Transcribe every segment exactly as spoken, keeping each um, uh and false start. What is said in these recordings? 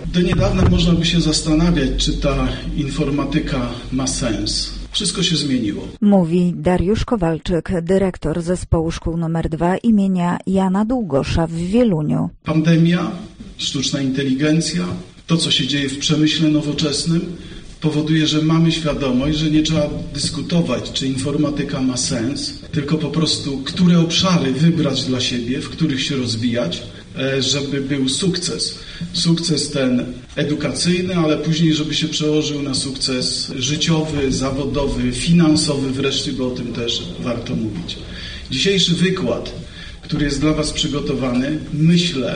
Do niedawna można by się zastanawiać, czy ta informatyka ma sens. Wszystko się zmieniło. Mówi Dariusz Kowalczyk, dyrektor zespołu szkół numer dwa imienia Jana Długosza w Wieluniu. Pandemia, sztuczna inteligencja, to co się dzieje w przemyśle nowoczesnym powoduje, że mamy świadomość, że nie trzeba dyskutować, czy informatyka ma sens, tylko po prostu, które obszary wybrać dla siebie, w których się rozwijać, żeby był sukces. Sukces ten edukacyjny, ale później, żeby się przełożył na sukces życiowy, zawodowy, finansowy wreszcie, bo o tym też warto mówić. Dzisiejszy wykład, który jest dla Was przygotowany, myślę,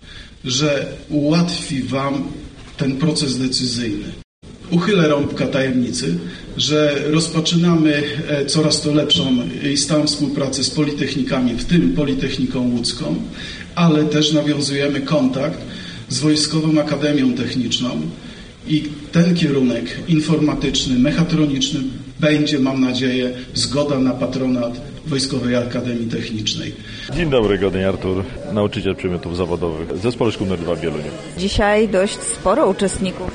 że ułatwi Wam ten proces decyzyjny. Uchylę rąbka tajemnicy, że rozpoczynamy coraz to lepszą i stałą współpracę z politechnikami, w tym Politechniką Łódzką, ale też nawiązujemy kontakt z Wojskową Akademią Techniczną i ten kierunek informatyczny, mechatroniczny będzie, mam nadzieję, zgoda na patronat Wojskowej Akademii Technicznej. Dzień dobry, Godeń Artur, nauczyciel przedmiotów zawodowych w Zespole Szkół numer dwa w Wieluniu. Dzisiaj dość sporo uczestników.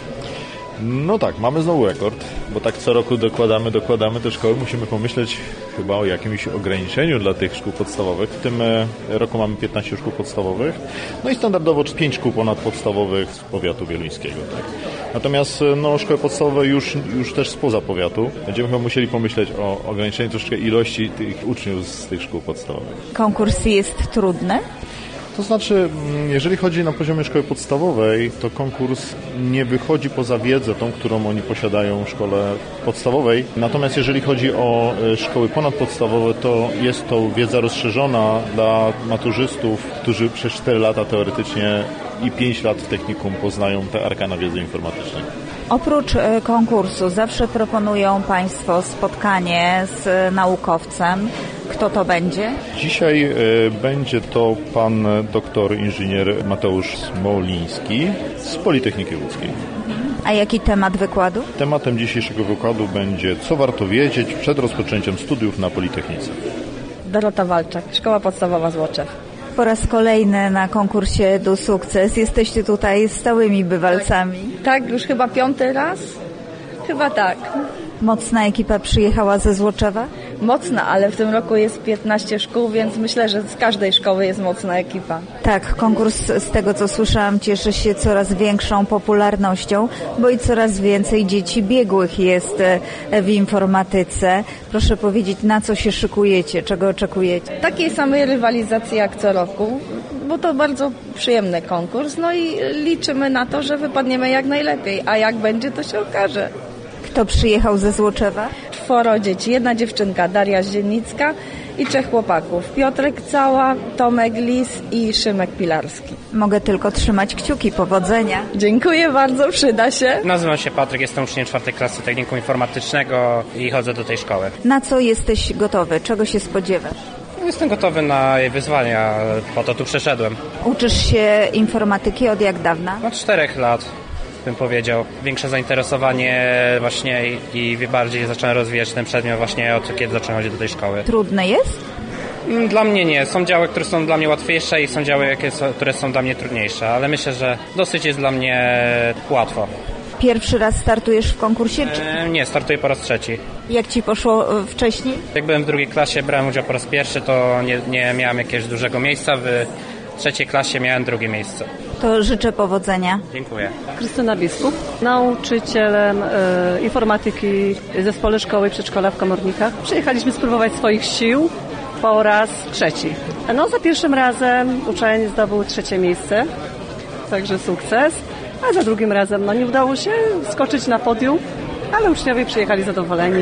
No tak, mamy znowu rekord, bo tak co roku dokładamy, dokładamy te szkoły. Musimy pomyśleć chyba o jakimś ograniczeniu dla tych szkół podstawowych. W tym roku mamy piętnaście szkół podstawowych, no i standardowo pięć szkół ponadpodstawowych z powiatu wieluńskiego. Tak. Natomiast no, szkoły podstawowe już, już też spoza powiatu. Będziemy chyba musieli pomyśleć o ograniczeniu troszeczkę ilości tych uczniów z tych szkół podstawowych. Konkurs jest trudny? To znaczy, jeżeli chodzi na poziomie szkoły podstawowej, to konkurs nie wychodzi poza wiedzę tą, którą oni posiadają w szkole podstawowej. Natomiast jeżeli chodzi o szkoły ponadpodstawowe, to jest to wiedza rozszerzona dla maturzystów, którzy przez cztery lata teoretycznie i pięć lat w technikum poznają te arkana wiedzy informatycznej. Oprócz konkursu zawsze proponują Państwo spotkanie z naukowcem. Kto to będzie? Dzisiaj y, będzie to pan doktor inżynier Mateusz Smoliński z Politechniki Łódzkiej. A jaki temat wykładu? Tematem dzisiejszego wykładu będzie, co warto wiedzieć przed rozpoczęciem studiów na Politechnice. Dorota Walczak, Szkoła Podstawowa Złoczew. Po raz kolejny na konkursie Edu Sukces. Jesteście tutaj stałymi bywalcami. Tak, tak, już chyba piąty raz? Chyba tak. Mocna ekipa przyjechała ze Złoczewa? Mocna, ale w tym roku jest piętnaście szkół, więc myślę, że z każdej szkoły jest mocna ekipa. Tak, konkurs z tego co słyszałam cieszy się coraz większą popularnością, bo i coraz więcej dzieci biegłych jest w informatyce. Proszę powiedzieć, na co się szykujecie, czego oczekujecie? Takiej samej rywalizacji jak co roku, bo to bardzo przyjemny konkurs, no i liczymy na to, że wypadniemy jak najlepiej, a jak będzie, to się okaże. Kto przyjechał ze Złoczewa? Czworo dzieci, jedna dziewczynka, Daria Zdziennicka i trzech chłopaków. Piotrek Cała, Tomek Lis i Szymek Pilarski. Mogę tylko trzymać kciuki, powodzenia. Dziękuję bardzo, przyda się. Nazywam się Patryk, jestem uczniem czwartej klasy Technikum Informatycznego i chodzę do tej szkoły. Na co jesteś gotowy? Czego się spodziewasz? Jestem gotowy na jej wyzwania, po to tu przyszedłem. Uczysz się informatyki od jak dawna? Od czterech lat. Bym powiedział, większe zainteresowanie właśnie i bardziej zacząłem rozwijać ten przedmiot właśnie od kiedy zacząłem chodzić do tej szkoły. Trudny jest? Dla mnie nie. Są działy, które są dla mnie łatwiejsze i są działy, które są dla mnie trudniejsze, ale myślę, że dosyć jest dla mnie łatwo. Pierwszy raz startujesz w konkursie? Czy... E, nie, startuję po raz trzeci. Jak Ci poszło wcześniej? Jak byłem w drugiej klasie, brałem udział po raz pierwszy, to nie, nie miałem jakiegoś dużego miejsca. W trzeciej klasie miałem drugie miejsce. To życzę powodzenia. Dziękuję. Krystyna Biskup, nauczycielem e, informatyki w Zespole Szkoły i Przedszkola w Komornikach. Przyjechaliśmy spróbować swoich sił po raz trzeci. No za pierwszym razem uczeń zdobył trzecie miejsce, także sukces, a za drugim razem no nie udało się skoczyć na podium, ale uczniowie przyjechali zadowoleni.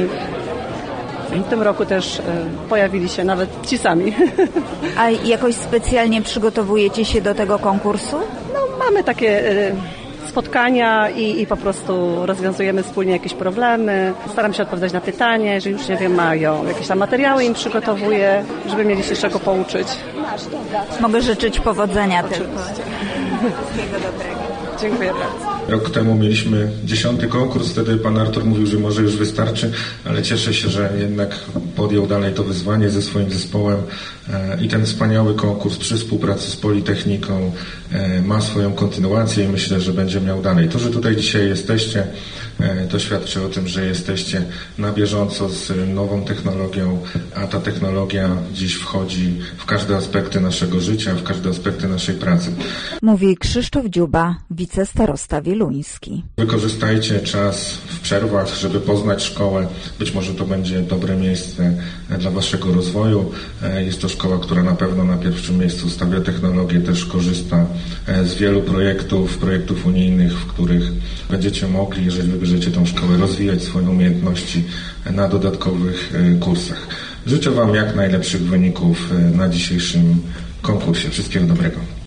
W tym roku też y, pojawili się nawet ci sami. A jakoś specjalnie przygotowujecie się do tego konkursu? No mamy takie y, spotkania i, i po prostu rozwiązujemy wspólnie jakieś problemy. Staram się odpowiadać na pytania, jeżeli uczniowie mają jakieś tam materiały, im przygotowuję, żeby mieli się czego pouczyć. Mogę życzyć powodzenia Oczywiście. tylko. Wszystkiego dobrego. Dziękuję bardzo. Rok temu mieliśmy dziesiąty konkurs, wtedy pan Artur mówił, że może już wystarczy, ale cieszę się, że jednak podjął dalej to wyzwanie ze swoim zespołem i ten wspaniały konkurs przy współpracy z Politechniką ma swoją kontynuację i myślę, że będzie miał dalej. To, że tutaj dzisiaj jesteście, to świadczy o tym, że jesteście na bieżąco z nową technologią, a ta technologia dziś wchodzi w każde aspekty naszego życia, w każde aspekty naszej pracy. Mówi Krzysztof Dziuba, wicestarosta wieluński. Wykorzystajcie czas w przerwach, żeby poznać szkołę. Być może to będzie dobre miejsce dla waszego rozwoju. Jest to szkoła, która na pewno na pierwszym miejscu stawia technologię, też korzysta z wielu projektów, projektów unijnych, w których będziecie mogli, jeżeli wybierzecie tą szkołę, rozwijać swoje umiejętności na dodatkowych kursach. Życzę wam jak najlepszych wyników na dzisiejszym konkursie. Wszystkiego dobrego.